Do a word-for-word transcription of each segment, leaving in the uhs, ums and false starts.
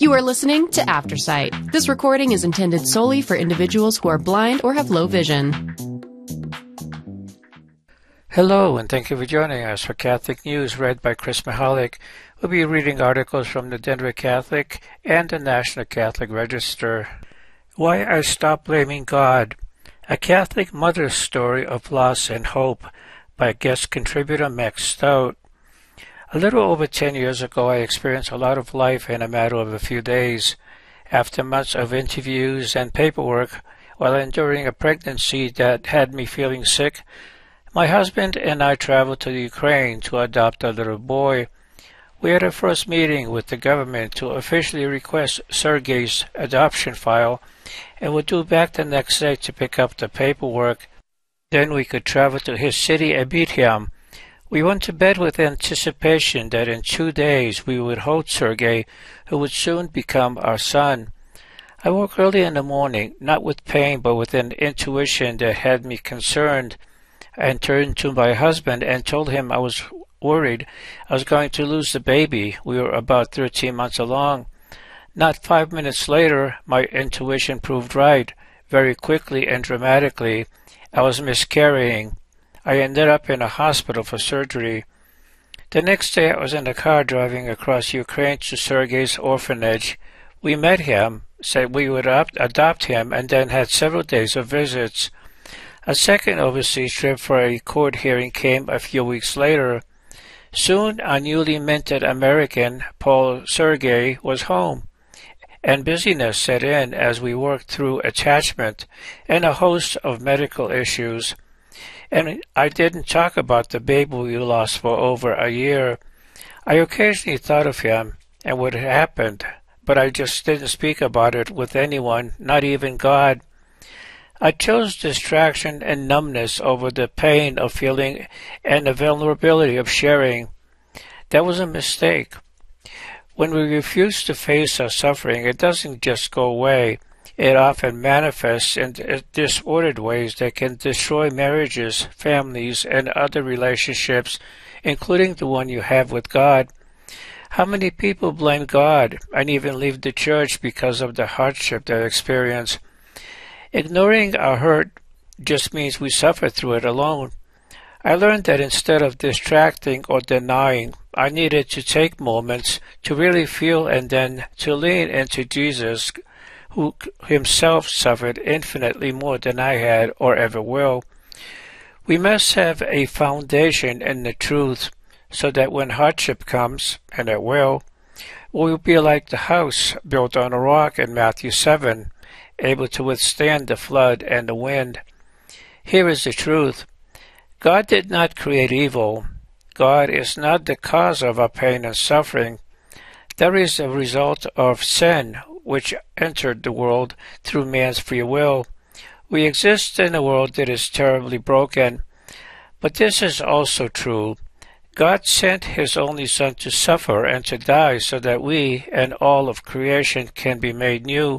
You are listening to Aftersight. This recording is intended solely for individuals who are blind or have low vision. Hello, and thank you for joining us for Catholic News, read by Chris Mahalik. We'll be reading articles from the Denver Catholic and the National Catholic Register. Why I Stopped Blaming God, a Catholic mother's story of loss and hope, by guest contributor Max Stout. A little over ten years ago, I experienced a lot of life in a matter of a few days. After months of interviews and paperwork, while enduring a pregnancy that had me feeling sick, my husband and I traveled to Ukraine to adopt a little boy. We had a first meeting with the government to officially request Sergei's adoption file, and were due back the next day to pick up the paperwork. Then we could travel to his city and meet him. We went to bed with anticipation that in two days we would hold Sergei, who would soon become our son. I woke early in the morning, not with pain but with an intuition that had me concerned, and turned to my husband and told him I was worried I was going to lose the baby. We were about thirteen months along. Not five minutes later, my intuition proved right. Very quickly and dramatically, I was miscarrying. I ended up in a hospital for surgery. The next day I was in a car driving across Ukraine to Sergei's orphanage. We met him, said we would adopt him, and then had several days of visits. A second overseas trip for a court hearing came a few weeks later. Soon our newly minted American, Paul Sergei, was home, and busyness set in as we worked through attachment and a host of medical issues. And I didn't talk about the baby we lost for over a year. I occasionally thought of him and what had happened, but I just didn't speak about it with anyone, not even God. I chose distraction and numbness over the pain of feeling and the vulnerability of sharing. That was a mistake. When we refuse to face our suffering, it doesn't just go away. It often manifests in disordered ways that can destroy marriages, families, and other relationships, including the one you have with God. How many people blame God and even leave the church because of the hardship they experience? Ignoring our hurt just means we suffer through it alone. I learned that instead of distracting or denying, I needed to take moments to really feel and then to lean into Jesus, who himself suffered infinitely more than I had or ever will. We must have a foundation in the truth so that when hardship comes, and it will, we will be like the house built on a rock in Matthew seven, able to withstand the flood and the wind. Here is the truth. God did not create evil. God is not the cause of our pain and suffering. That is a result of sin, which entered the world through man's free will. We exist in a world that is terribly broken. But this is also true. God sent his only Son to suffer and to die so that we and all of creation can be made new.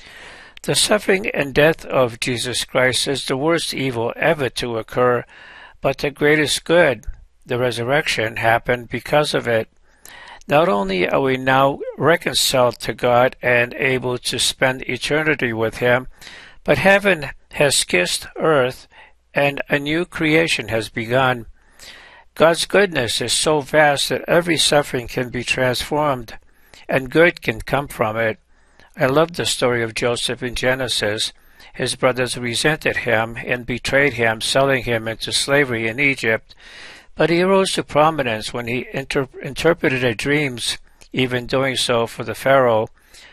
The suffering and death of Jesus Christ is the worst evil ever to occur, but the greatest good, the resurrection, happened because of it. Not only are we now reconciled to God and able to spend eternity with him, but heaven has kissed earth and a new creation has begun. God's goodness is so vast that every suffering can be transformed, and good can come from it. I love the story of Joseph in Genesis. His brothers resented him and betrayed him, selling him into slavery in Egypt. But he rose to prominence when he inter- interpreted their dreams, even doing so for the Pharaoh.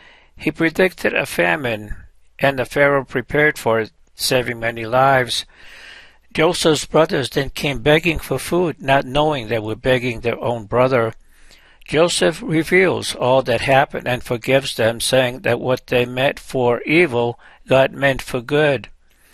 He predicted a famine, and the Pharaoh prepared for it, saving many lives. Joseph's brothers then came begging for food, not knowing they were begging their own brother. Joseph reveals all that happened and forgives them, saying that what they meant for evil, God meant for good.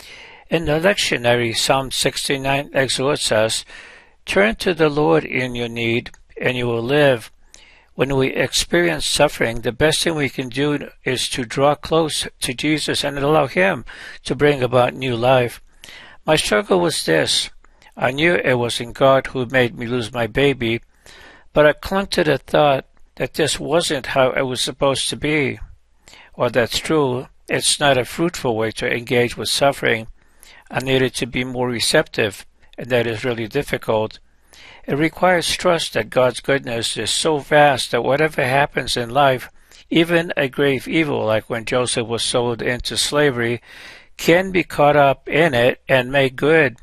In the lectionary, Psalm sixty-nine exhorts us, "Turn to the Lord in your need, and you will live." When we experience suffering, the best thing we can do is to draw close to Jesus and allow him to bring about new life. My struggle was this. I knew it wasn't God who made me lose my baby, but I clung to the thought that this wasn't how it was supposed to be. While that's true, it's not a fruitful way to engage with suffering. I needed to be more receptive, and that is really difficult. It requires trust that God's goodness is so vast that whatever happens in life, even a grave evil like when Joseph was sold into slavery, can be caught up in it and made good.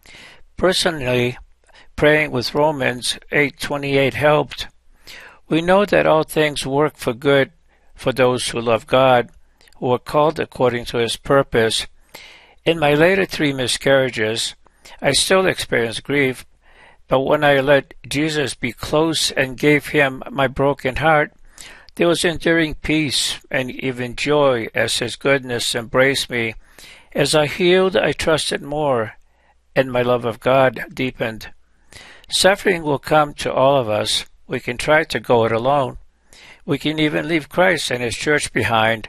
Personally, praying with Romans eight twenty-eight helped. We know that all things work for good for those who love God, who are called according to His purpose. In my later three miscarriages, I still experienced grief, but when I let Jesus be close and gave Him my broken heart, there was enduring peace and even joy as His goodness embraced me. As I healed, I trusted more, and my love of God deepened. Suffering will come to all of us. We can try to go it alone. We can even leave Christ and His church behind,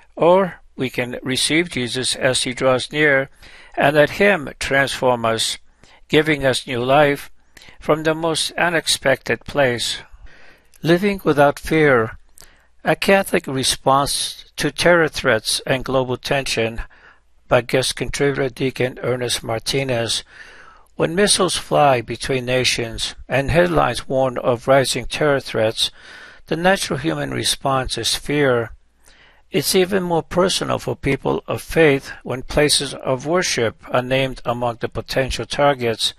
or we can receive Jesus as He draws near and let Him transform us, giving us new life from the most unexpected place. Living without fear, a Catholic response to terror threats and global tension, by guest contributor Deacon Ernest Martinez. When missiles fly between nations and headlines warn of rising terror threats, the natural human response is fear. It's even more personal for people of faith when places of worship are named among the potential targets.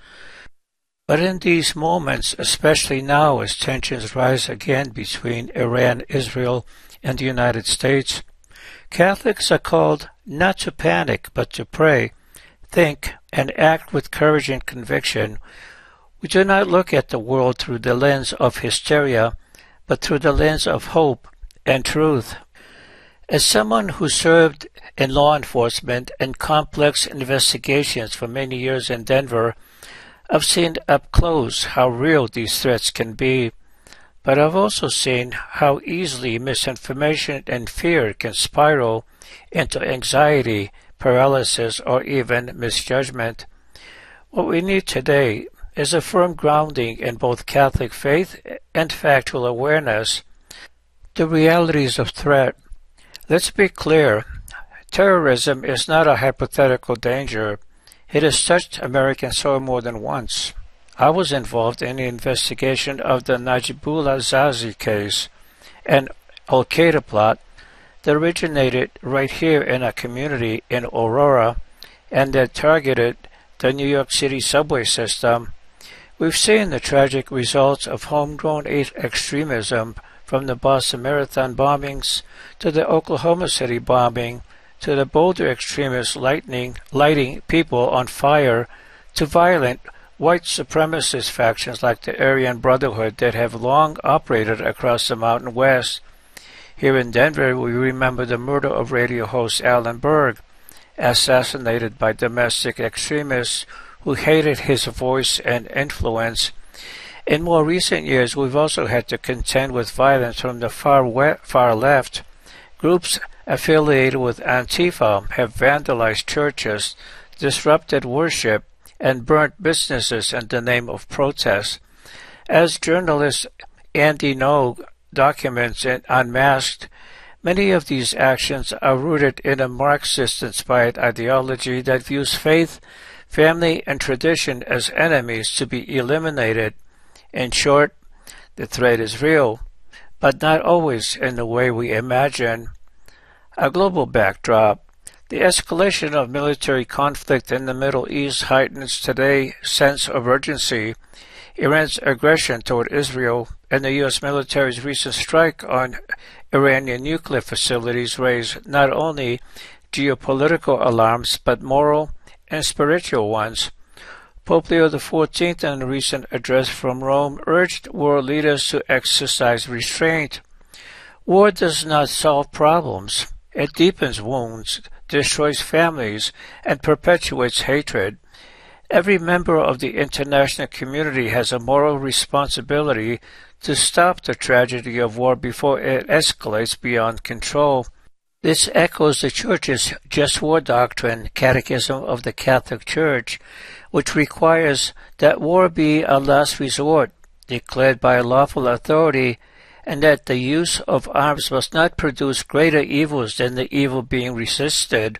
But in these moments, especially now as tensions rise again between Iran, Israel, and the United States, Catholics are called not to panic but to pray, think, and act with courage and conviction. We do not look at the world through the lens of hysteria, but through the lens of hope and truth. As someone who served in law enforcement and complex investigations for many years in Denver, I've seen up close how real these threats can be, but I've also seen how easily misinformation and fear can spiral into anxiety, paralysis, or even misjudgment. What we need today is a firm grounding in both Catholic faith and factual awareness. The realities of threat. Let's be clear, terrorism is not a hypothetical danger. It has touched American soil more than once. I was involved in the investigation of the Najibullah Zazi case, an Al-Qaeda plot that originated right here in a community in Aurora and that targeted the New York City subway system. We've seen the tragic results of homegrown extremism, from the Boston Marathon bombings to the Oklahoma City bombing to the Boulder extremists lighting, lighting people on fire to violent white supremacist factions like the Aryan Brotherhood that have long operated across the Mountain West. Here in Denver, we remember the murder of radio host Alan Berg, assassinated by domestic extremists who hated his voice and influence. In more recent years, we've also had to contend with violence from the far, we- far left. Groups affiliated with Antifa have vandalized churches, disrupted worship, and burnt businesses in the name of protest. As journalist Andy Ngo documents in Unmasked, many of these actions are rooted in a Marxist-inspired ideology that views faith, family, and tradition as enemies to be eliminated. In short, the threat is real, but not always in the way we imagine. A global backdrop. The escalation of military conflict in the Middle East heightens today's sense of urgency. Iran's aggression toward Israel and the U S military's recent strike on Iranian nuclear facilities raise not only geopolitical alarms but moral and spiritual ones. Pope Leo the fourteenth, in a recent address from Rome, urged world leaders to exercise restraint. War does not solve problems. It deepens wounds, destroys families, and perpetuates hatred. Every member of the international community has a moral responsibility to stop the tragedy of war before it escalates beyond control. This echoes the Church's just war doctrine, Catechism of the Catholic Church, which requires that war be a last resort, declared by a lawful authority, and that the use of arms must not produce greater evils than the evil being resisted.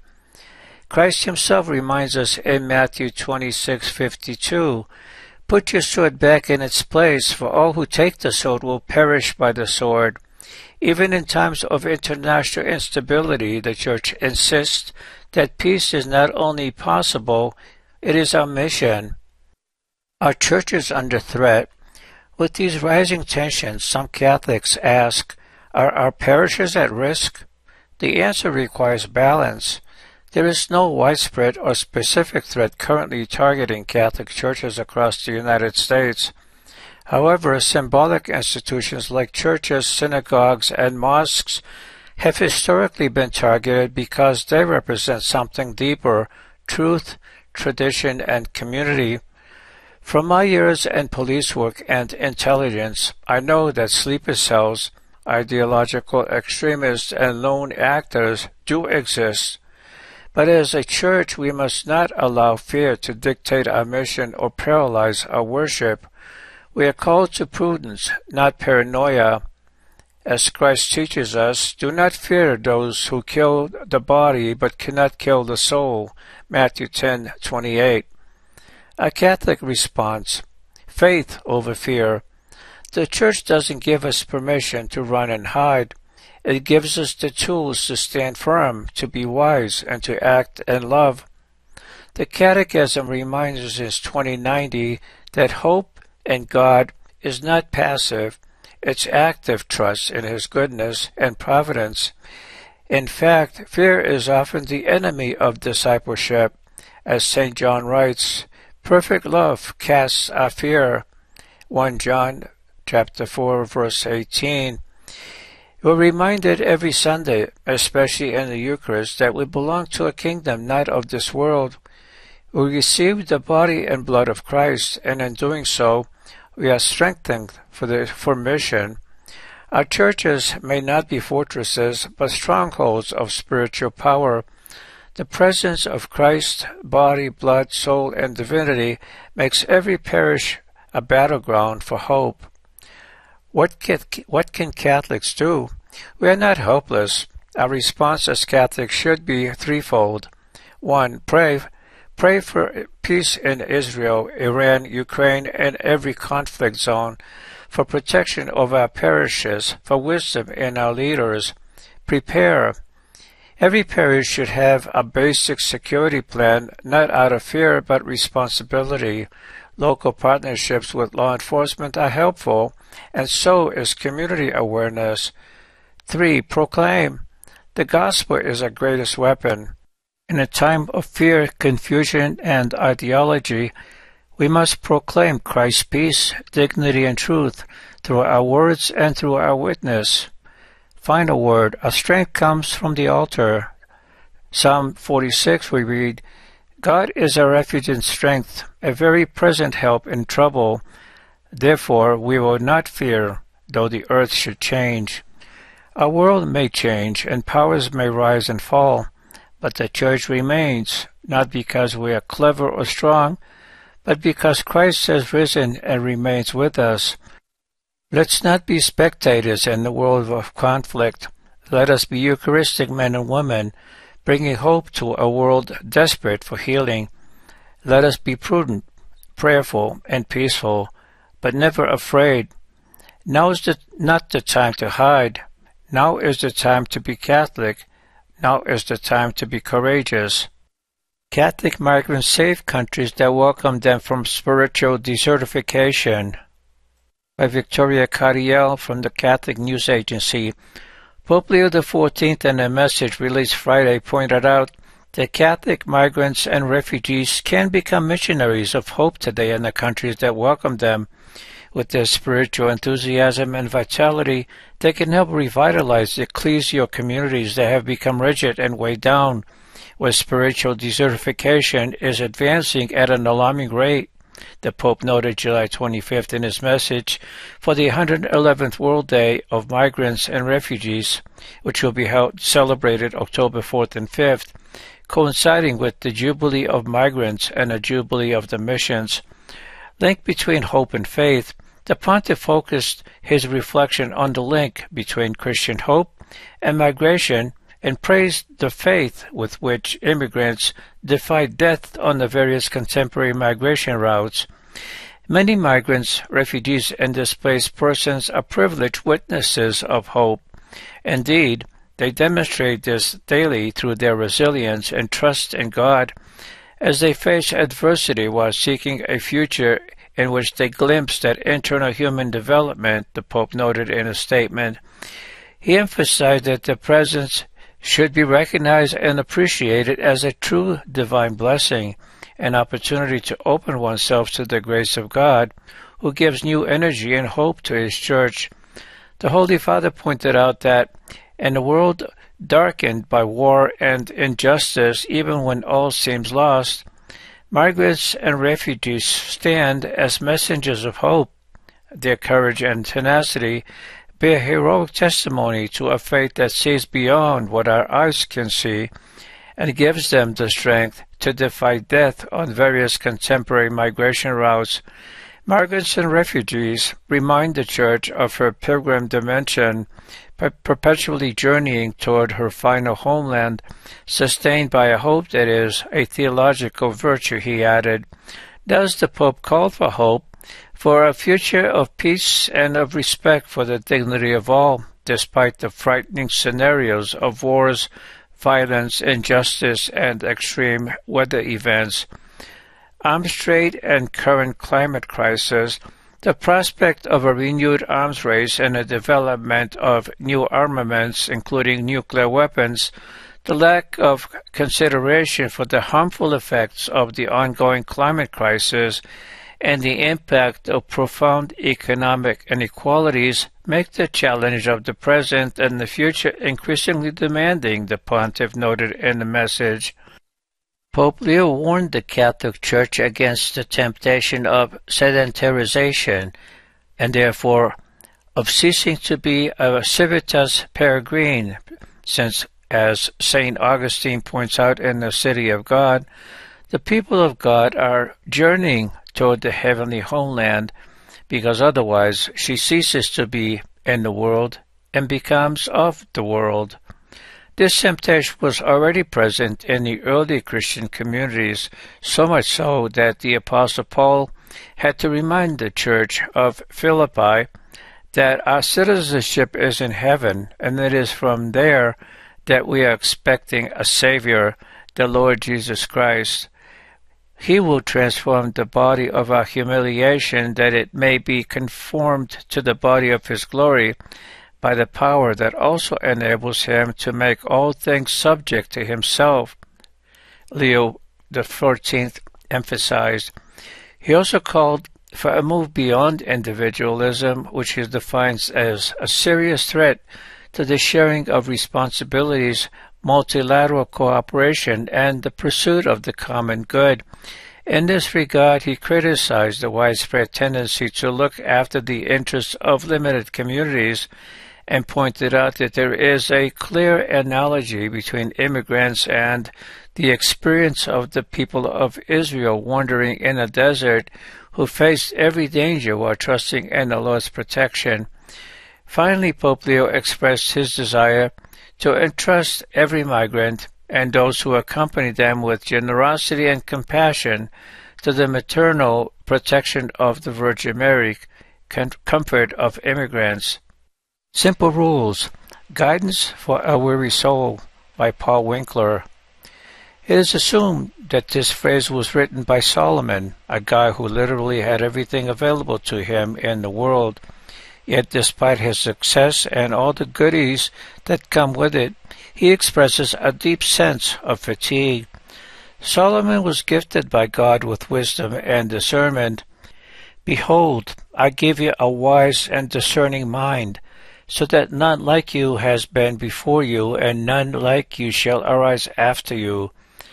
Christ himself reminds us in Matthew twenty-six fifty-two, "Put your sword back in its place, for all who take the sword will perish by the sword." Even in times of international instability, the Church insists that peace is not only possible, it is our mission. Our Church is under threat. With these rising tensions, some Catholics ask, are our parishes at risk? The answer requires balance. There is no widespread or specific threat currently targeting Catholic churches across the United States. However, symbolic institutions like churches, synagogues, and mosques have historically been targeted because they represent something deeper: truth, tradition, and community. From my years in police work and intelligence, I know that sleeper cells, ideological extremists, and lone actors do exist. But as a church, we must not allow fear to dictate our mission or paralyze our worship. We are called to prudence, not paranoia. As Christ teaches us, do not fear those who kill the body but cannot kill the soul. Matthew ten twenty-eight. A Catholic response: faith over fear. The Church doesn't give us permission to run and hide. It gives us the tools to stand firm, to be wise, and to act in love. The Catechism reminds us in twenty ninety that hope in God is not passive, it's active trust in His goodness and providence. In fact, fear is often the enemy of discipleship. As Saint John writes, perfect love casts out fear. First John chapter four, verse eighteen. We're reminded every Sunday, especially in the Eucharist, that we belong to a kingdom not of this world. We receive the body and blood of Christ, and in doing so, we are strengthened for the for mission. Our churches may not be fortresses, but strongholds of spiritual power. The presence of Christ's body, blood, soul, and divinity makes every parish a battleground for hope. What can, what can Catholics do? We are not hopeless. Our response as Catholics should be threefold. One, pray. Pray for peace in Israel, Iran, Ukraine, and every conflict zone, for protection of our parishes, for wisdom in our leaders. Prepare. Every parish should have a basic security plan, not out of fear but responsibility. Local partnerships with law enforcement are helpful, and so is community awareness. Three, proclaim. The gospel is our greatest weapon. In a time of fear, confusion, and ideology, we must proclaim Christ's peace, dignity, and truth through our words and through our witness. Final word, our strength comes from the altar. Psalm forty-six we read, God is our refuge and strength, a very present help in trouble. Therefore we will not fear, though the earth should change. Our world may change, and powers may rise and fall, but the Church remains, not because we are clever or strong, but because Christ has risen and remains with us. Let's not be spectators in the world of conflict. Let us be Eucharistic men and women, bringing hope to a world desperate for healing. Let us be prudent, prayerful, and peaceful, but never afraid. Now is the, not the time to hide. Now is the time to be Catholic. Now is the time to be courageous. Catholic migrants save countries that welcome them from spiritual desertification. By Victoria Carriel from the Catholic News Agency. Pope Leo the fourteenth, in a message released Friday, pointed out that Catholic migrants and refugees can become missionaries of hope today in the countries that welcome them. With their spiritual enthusiasm and vitality, they can help revitalize the ecclesial communities that have become rigid and weighed down, where spiritual desertification is advancing at an alarming rate. The Pope noted July twenty-fifth in his message for the one hundred eleventh World Day of Migrants and Refugees, which will be held, celebrated October fourth and fifth, coinciding with the Jubilee of Migrants and the Jubilee of the Missions. Linked between hope and faith, the pontiff focused his reflection on the link between Christian hope and migration and praised the faith with which immigrants defied death on the various contemporary migration routes. Many migrants, refugees, and displaced persons are privileged witnesses of hope. Indeed, they demonstrate this daily through their resilience and trust in God as they face adversity while seeking a future in which they glimpse that internal human development, the Pope noted in a statement. He emphasized that the presence should be recognized and appreciated as a true divine blessing, an opportunity to open oneself to the grace of God, who gives new energy and hope to His Church. The Holy Father pointed out that in a world darkened by war and injustice, even when all seems lost, migrants and refugees stand as messengers of hope. Their courage and tenacity bear heroic testimony to a faith that sees beyond what our eyes can see and gives them the strength to defy death on various contemporary migration routes. Migrants and refugees remind the Church of her pilgrim dimension, perpetually journeying toward her final homeland, sustained by a hope that is a theological virtue, he added. Thus the Pope called for hope, for a future of peace and of respect for the dignity of all, despite the frightening scenarios of wars, violence, injustice, and extreme weather events. Arms trade and current climate crisis, the prospect of a renewed arms race and the development of new armaments, including nuclear weapons, the lack of consideration for the harmful effects of the ongoing climate crisis, and the impact of profound economic inequalities make the challenge of the present and the future increasingly demanding, the pontiff noted in the message. Pope Leo warned the Catholic Church against the temptation of sedentarization and therefore of ceasing to be a civitas peregrine, since, as Saint Augustine points out in the City of God, the people of God are journeying toward the heavenly homeland, because otherwise she ceases to be in the world and becomes of the world. This temptation was already present in the early Christian communities, so much so that the Apostle Paul had to remind the Church of Philippi that our citizenship is in heaven, and it is from there that we are expecting a Savior, the Lord Jesus Christ. He will transform the body of our humiliation that it may be conformed to the body of His glory by the power that also enables Him to make all things subject to Himself, Leo the fourteenth emphasized. He also called for a move beyond individualism, which he defines as a serious threat to the sharing of responsibilities, multilateral cooperation, and the pursuit of the common good. In this regard, he criticized the widespread tendency to look after the interests of limited communities and pointed out that there is a clear analogy between immigrants and the experience of the people of Israel wandering in a desert who faced every danger while trusting in the Lord's protection. Finally, Pope Leo expressed his desire to entrust every migrant and those who accompany them with generosity and compassion to the maternal protection of the Virgin Mary, comfort of immigrants. Simple Rules, Guidance for a Weary Soul by Paul Winkler. It is assumed that this phrase was written by Solomon, a guy who literally had everything available to him in the world. Yet despite his success and all the goodies that come with it, he expresses a deep sense of fatigue. Solomon was gifted by God with wisdom and discernment. Behold, I give you a wise and discerning mind, so that none like you has been before you, and none like you shall arise after you.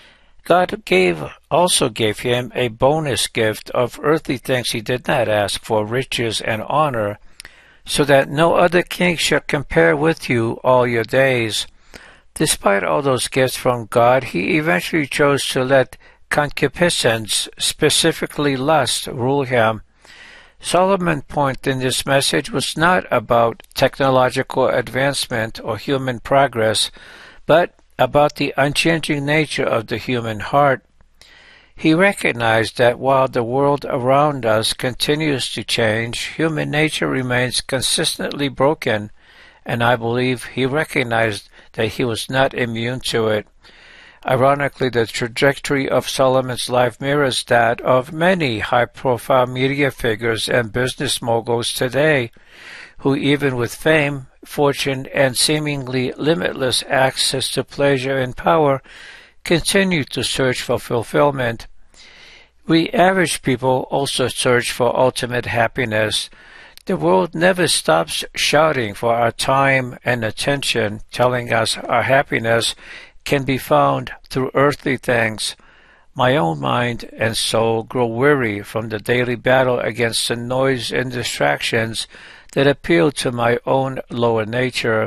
God gave also gave him a bonus gift of earthly things he did not ask for, riches and honor, so that no other king shall compare with you all your days. Despite all those gifts from God, he eventually chose to let concupiscence, specifically lust, rule him. Solomon's point in this message was not about technological advancement or human progress, but about the unchanging nature of the human heart. He recognized that while the world around us continues to change, human nature remains consistently broken, and I believe he recognized that he was not immune to it. Ironically, the trajectory of Solomon's life mirrors that of many high-profile media figures and business moguls today, who even with fame, fortune, and seemingly limitless access to pleasure and power, continue to search for fulfillment. We average people also search for ultimate happiness. The world never stops shouting for our time and attention, telling us our happiness can be found through earthly things. My own mind and soul grow weary from the daily battle against the noise and distractions that appeal to my own lower nature.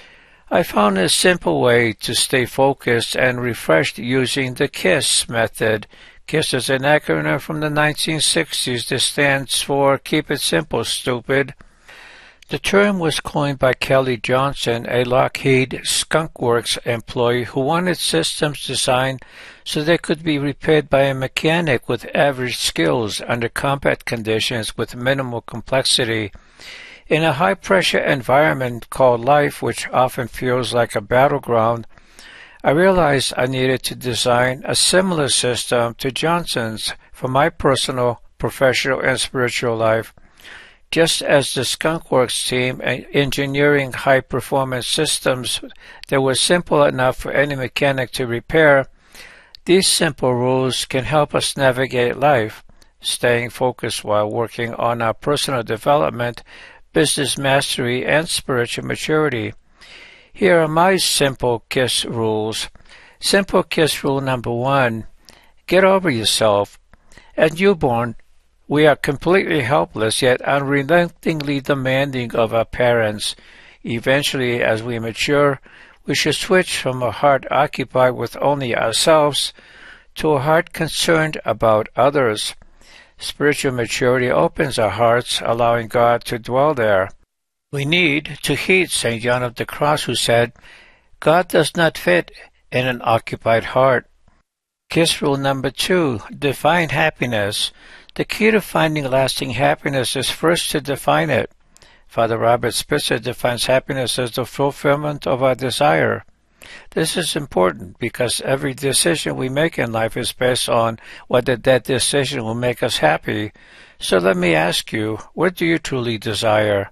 I found a simple way to stay focused and refreshed using the KISS method. KISS is an acronym from the nineteen sixties that stands for Keep It Simple, Stupid. The term was coined by Kelly Johnson, a Lockheed Skunk Works employee who wanted systems designed so they could be repaired by a mechanic with average skills under combat conditions with minimal complexity. In a high-pressure environment called life, which often feels like a battleground, I realized I needed to design a similar system to Johnson's for my personal, professional, and spiritual life. Just as the Skunk Works team engineering high-performance systems that were simple enough for any mechanic to repair, these simple rules can help us navigate life, staying focused while working on our personal development, business mastery, and spiritual maturity. Here are my simple KISS rules. Simple KISS rule number one, get over yourself. As newborn, we are completely helpless yet unrelentingly demanding of our parents. Eventually, as we mature, we should switch from a heart occupied with only ourselves to a heart concerned about others. Spiritual maturity opens our hearts, allowing God to dwell there. We need to heed Saint John of the Cross, who said, God does not fit in an occupied heart. KISS rule number two, define happiness. The key to finding lasting happiness is first to define it. Father Robert Spitzer defines happiness as the fulfillment of our desire. This is important because every decision we make in life is based on whether that decision will make us happy. So let me ask you, what do you truly desire?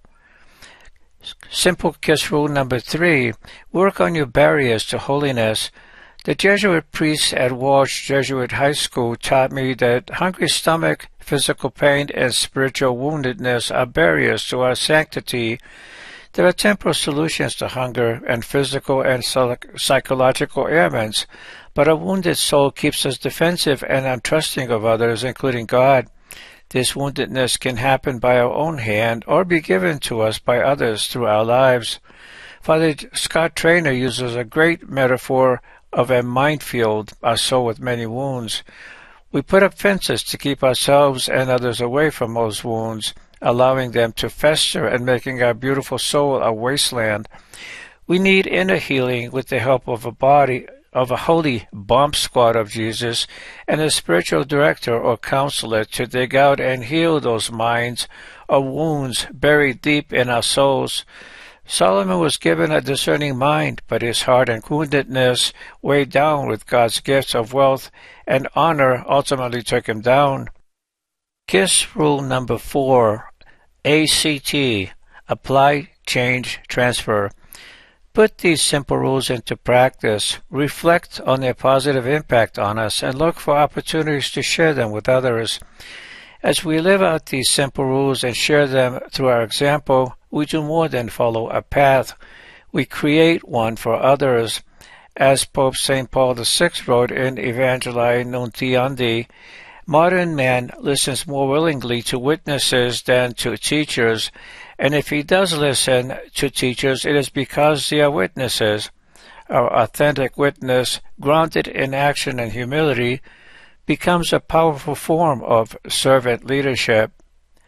Simple KISS rule number three, work on your barriers to holiness. The Jesuit priests at Walsh Jesuit High School taught me that hungry stomach, physical pain, and spiritual woundedness are barriers to our sanctity. There are temporal solutions to hunger and physical and psychological ailments, but a wounded soul keeps us defensive and untrusting of others, including God. This woundedness can happen by our own hand or be given to us by others through our lives. Father Scott Traynor uses a great metaphor of a minefield, our soul with many wounds. We put up fences to keep ourselves and others away from those wounds, allowing them to fester and making our beautiful soul a wasteland. We need inner healing with the help of a body, of a holy bomb squad of Jesus and a spiritual director or counselor to dig out and heal those minds or wounds buried deep in our souls. Solomon was given a discerning mind, but his heart and woundedness, weighed down with God's gifts of wealth and honor, ultimately took him down. KISS rule number four, A C T, apply, change, transfer. Put these simple rules into practice, reflect on their positive impact on us, and look for opportunities to share them with others. As we live out these simple rules and share them through our example, we do more than follow a path. We create one for others. As Pope Saint Paul the Sixth wrote in Evangelii Nuntiandi, modern man listens more willingly to witnesses than to teachers, and if he does listen to teachers, it is because they are witnesses. Our authentic witness, grounded in action and humility, becomes a powerful form of servant leadership.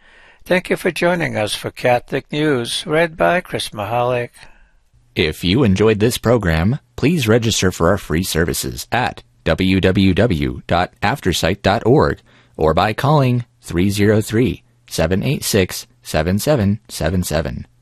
Thank you for joining us for Catholic News, read by Chris Mahalik. If you enjoyed this program, please register for our free services at w w w dot aftersight dot org or by calling three oh three, seven eight six, seven seven seven seven.